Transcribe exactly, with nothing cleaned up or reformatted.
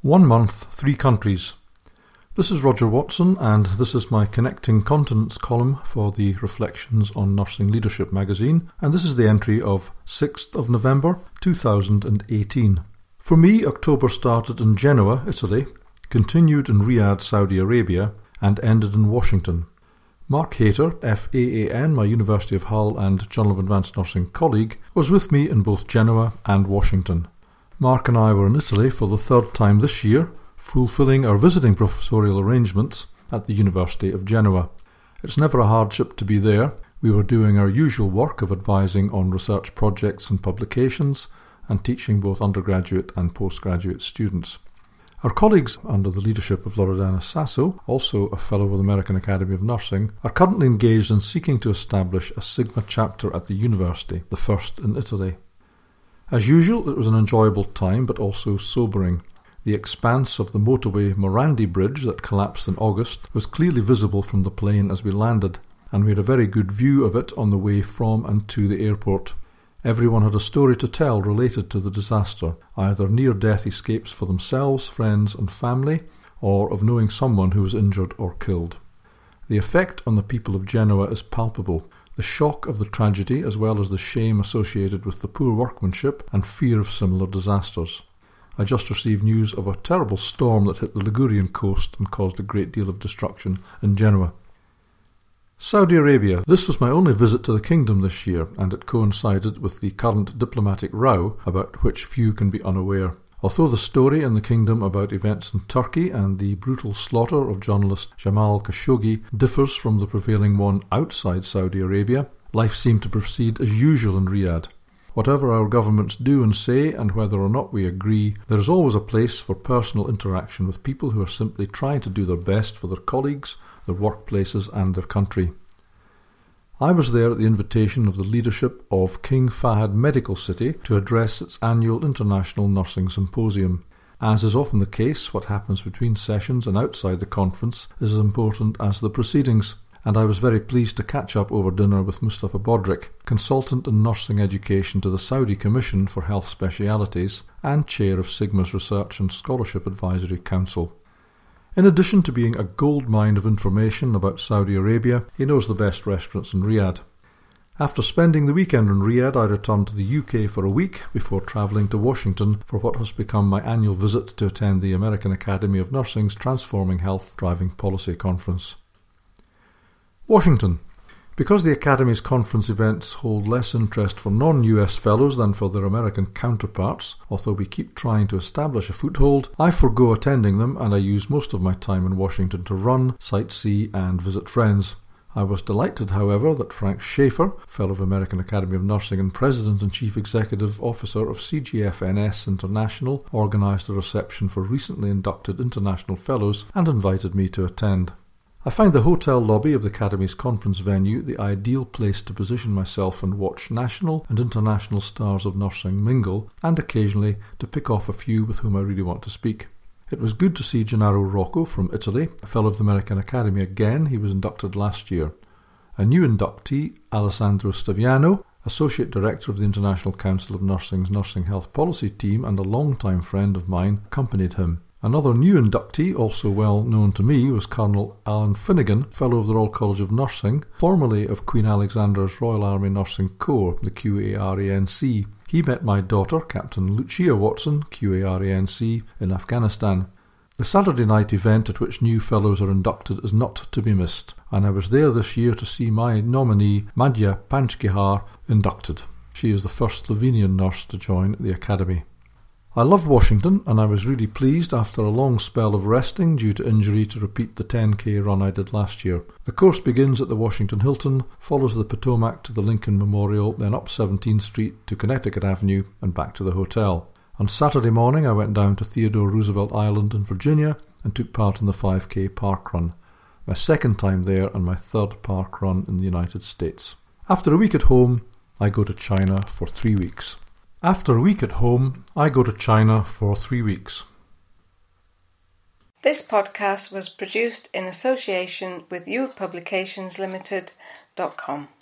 One month, three countries. This is Roger Watson, and this is my Connecting Continents column for the Reflections on Nursing Leadership magazine, and this is the entry of sixth of November two thousand eighteen. For me, October started in Genoa, Italy, continued in Riyadh, Saudi Arabia, and ended in Washington. Mark Hayter, F A A N, my University of Hull and Journal of Advanced Nursing colleague, was with me in both Genoa and Washington. Mark and I were in Italy for the third time this year, fulfilling our visiting professorial arrangements at the University of Genoa. It's never a hardship to be there. We were doing our usual work of advising on research projects and publications, and teaching both undergraduate and postgraduate students. Our colleagues, under the leadership of Loredana Sasso, also a Fellow of the American Academy of Nursing, are currently engaged in seeking to establish a Sigma chapter at the university, the first in Italy. As usual, it was an enjoyable time, but also sobering. The expanse of the motorway Morandi Bridge that collapsed in August was clearly visible from the plane as we landed, and we had a very good view of it on the way from and to the airport. Everyone had a story to tell related to the disaster, either near-death escapes for themselves, friends and family, or of knowing someone who was injured or killed. The effect on the people of Genoa is palpable. The shock of the tragedy, as well as the shame associated with the poor workmanship and fear of similar disasters. I just received news of a terrible storm that hit the Ligurian coast and caused a great deal of destruction in Genoa. Saudi Arabia. This was my only visit to the kingdom this year, and it coincided with the current diplomatic row about which few can be unaware. Although the story in the kingdom about events in Turkey and the brutal slaughter of journalist Jamal Khashoggi differs from the prevailing one outside Saudi Arabia, life seemed to proceed as usual in Riyadh. Whatever our governments do and say, and whether or not we agree, there is always a place for personal interaction with people who are simply trying to do their best for their colleagues, their workplaces and their country. I was there at the invitation of the leadership of King Fahd Medical City to address its annual International Nursing Symposium. As is often the case, what happens between sessions and outside the conference is as important as the proceedings, and I was very pleased to catch up over dinner with Mustafa Bodrick, consultant in nursing education to the Saudi Commission for Health Specialities and chair of Sigma's Research and Scholarship Advisory Council. In addition to being a goldmine of information about Saudi Arabia, he knows the best restaurants in Riyadh. After spending the weekend in Riyadh, I returned to the U K for a week before travelling to Washington for what has become my annual visit to attend the American Academy of Nursing's Transforming Health Driving Policy Conference. Washington. Because the Academy's conference events hold less interest for non-U S fellows than for their American counterparts, although we keep trying to establish a foothold, I forego attending them and I use most of my time in Washington to run, sightsee and visit friends. I was delighted, however, that Frank Schaeffer, Fellow of American Academy of Nursing and President and Chief Executive Officer of C G F N S International, organised a reception for recently inducted international fellows and invited me to attend. I find the hotel lobby of the Academy's conference venue the ideal place to position myself and watch national and international stars of nursing mingle, and occasionally to pick off a few with whom I really want to speak. It was good to see Gennaro Rocco from Italy, a Fellow of the American Academy again. He was inducted last year. A new inductee, Alessandro Staviano, Associate Director of the International Council of Nursing's Nursing Health Policy team and a long-time friend of mine, accompanied him. Another new inductee, also well known to me, was Colonel Alan Finnegan, Fellow of the Royal College of Nursing, formerly of Queen Alexandra's Royal Army Nursing Corps, the Q A R A N C. He met my daughter, Captain Lucia Watson, Q A R A N C, in Afghanistan. The Saturday night event at which new fellows are inducted is not to be missed, and I was there this year to see my nominee, Madhya Panchkihar, inducted. She is the first Slovenian nurse to join the Academy. I loved Washington, and I was really pleased after a long spell of resting due to injury to repeat the ten K run I did last year. The course begins at the Washington Hilton, follows the Potomac to the Lincoln Memorial, then up seventeenth Street to Connecticut Avenue and back to the hotel. On Saturday morning I went down to Theodore Roosevelt Island in Virginia and took part in the five K park run. My second time there and my third park run in the United States. After a week at home, I go to China for three weeks. After a week at home, I go to China for three weeks. This podcast was produced in association with You Publications Limited dot com.